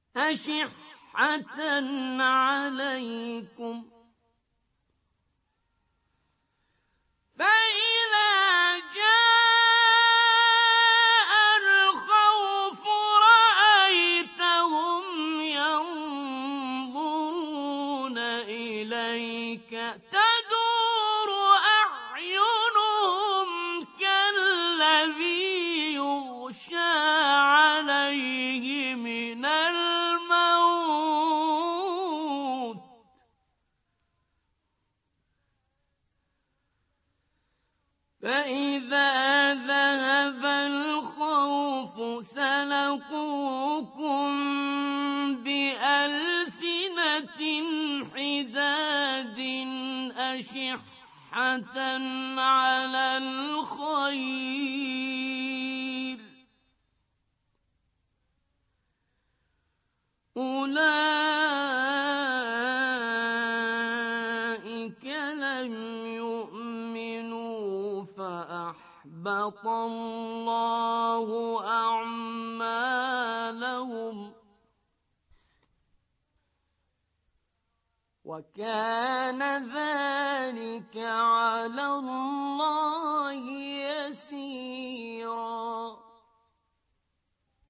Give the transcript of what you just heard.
أشحة عليكم فإذا جاء الخوف رأيتهم ينظرون إليك تدور أعينهم كالذي يغشى عليه من الموت فإذا ذهب الخوف سلقوكم بألسنة حداد أشحة على الخير أولئك لم يؤمنوا فأحبط الله أعمالهم وكان ذلك على الله يسيرا